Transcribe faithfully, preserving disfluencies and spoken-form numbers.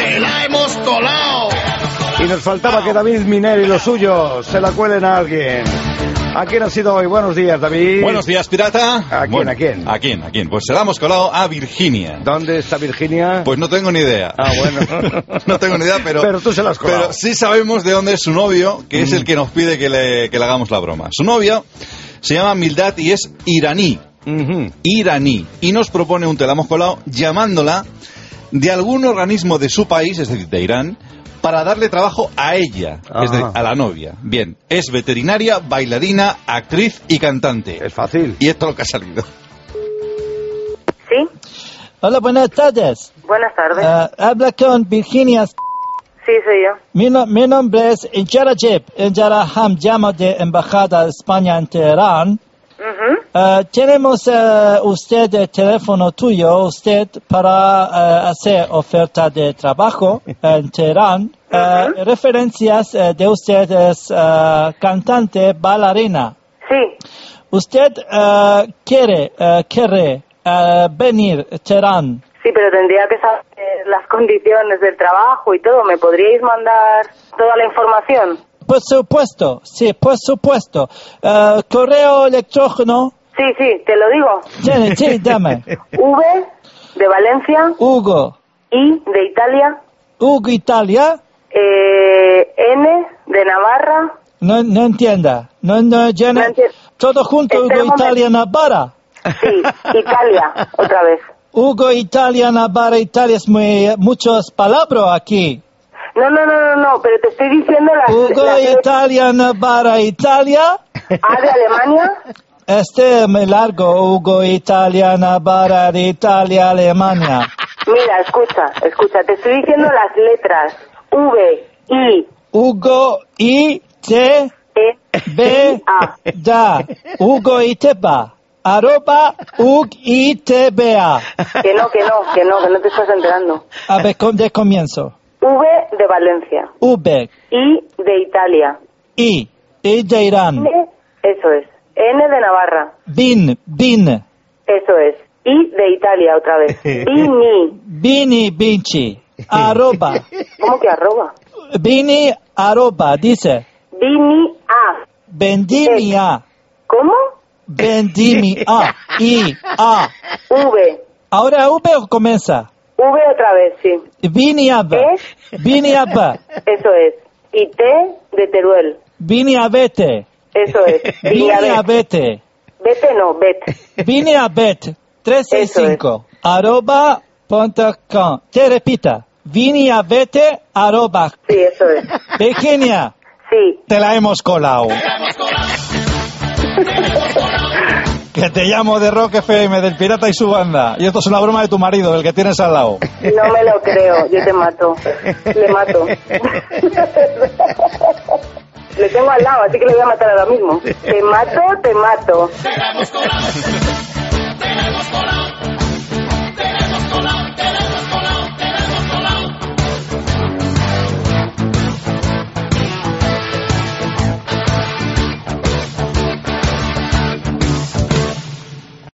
¡Se la hemos colado! Y nos faltaba que David Miner y los suyos se la cuelen a alguien. ¿A quién ha sido hoy? Buenos días, David. Buenos días, pirata. ¿A quién, bueno, a quién? ¿A quién? ¿A quién? Pues se la hemos colado a Virginia. ¿Dónde está Virginia? Pues no tengo ni idea. Ah, bueno. No tengo ni idea, pero... Pero tú se la has colado. Pero sí sabemos de dónde es su novio, que mm. es el que nos pide que le, que le hagamos la broma. Su novio se llama Mildad y es iraní. Uh-huh. Iraní. Y nos propone un te la hemos colado llamándola de algún organismo de su país, es decir, de Irán, para darle trabajo a ella, Ajá. es decir, a la novia. Bien, es veterinaria, bailarina, actriz y cantante. Es fácil. Y esto es lo que ha salido. ¿Sí? Hola, buenas tardes. Buenas tardes. Uh, habla con Virginia. Sí, soy yo. Mi, no, mi nombre es Injarajib, Injaraham, llamo de Embajada de España en Teherán. Uh-huh. Uh, tenemos uh, usted el teléfono tuyo, usted, para uh, hacer oferta de trabajo en Teherán. Uh-huh. uh, referencias uh, de usted es uh, cantante, bailarina. Sí. Usted uh, quiere, uh, quiere uh, venir a Teherán. Sí, pero tendría que saber las condiciones del trabajo y todo. ¿Me podríais mandar toda la información? Por supuesto, sí, por supuesto. Uh, correo electrógeno. Sí, sí, te lo digo. Sí, sí, dame. V de Valencia. Hugo. I de Italia. Hugo, Italia. Eh, N de Navarra. No, no entienda. No, no, ya no. no enti- Todo junto, Hugo, Italia, Navarra. Sí, Italia, otra vez. Hugo, Italia, Navarra, Italia, es muy, muchas palabras aquí. No, no, no, no, no, pero te estoy diciendo las... Hugo, las... Italia, Navarra, Italia. ¿Ah, de Alemania? Este es muy largo. Hugo, Italia, Navarra, de Italia, Alemania. Mira, escucha, escucha, te estoy diciendo las letras. V, I... Hugo, I, T, E, B, A. Da. Hugo, I, T, B, A. Arroba, Ug, I, T, B, A. Que no, que no, que no, que no te estás enterando. A ver, de comienzo. V de Valencia. V. I de Italia. I. I de Irán. N, eso es. N de Navarra. Bin. Bin. Eso es. I de Italia otra vez. Bini. Bini, Vinci. Arroba. ¿Cómo que arroba? Bini, arroba, dice. Bini A. Vendimi A. ¿Cómo? Vendimi A. I. A. V. Ahora V comienza. V otra vez, sí. Vini a B. Vini a B. Eso es. Y T de Teruel. Vini a Vete. Eso es. Vini a Vete. Vete no, Bet. Vini a Bet. tres seis cinco. Arroba punto com. Te repita. Vini a Vete arroba. Sí, eso es. Virginia. Sí. Te la hemos colado. Que te llamo de Rock F M, del Pirata y su banda. Y esto es una broma de tu marido, del que tienes al lado. No me lo creo, yo te mato. Le mato. Le tengo al lado, así que le voy a matar ahora mismo. Te mato, te mato.